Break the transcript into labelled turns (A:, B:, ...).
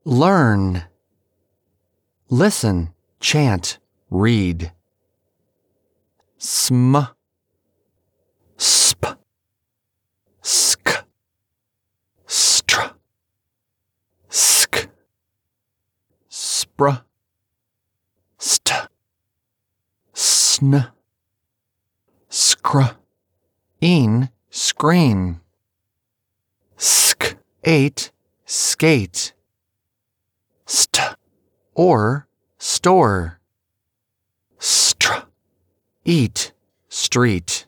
A: Learn. Listen, chant, read. Sm, sp, sk, str, sk, spr, st, sn, skr, een, screen. Sk, ate, skate. St, or, store. Str, eat, street.